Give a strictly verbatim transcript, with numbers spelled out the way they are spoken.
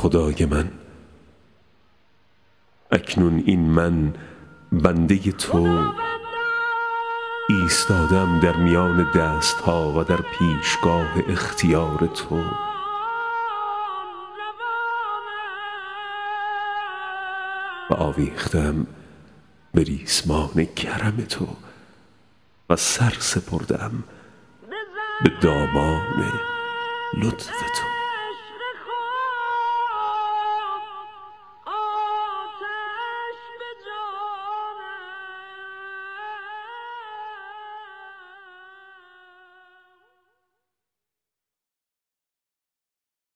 خدای من، اکنون این من بنده تو ایستادم در میان دست ها و در پیشگاه اختیار تو. و آویختم به ریسمان کرم تو و سر سپردم به دامان لطف تو.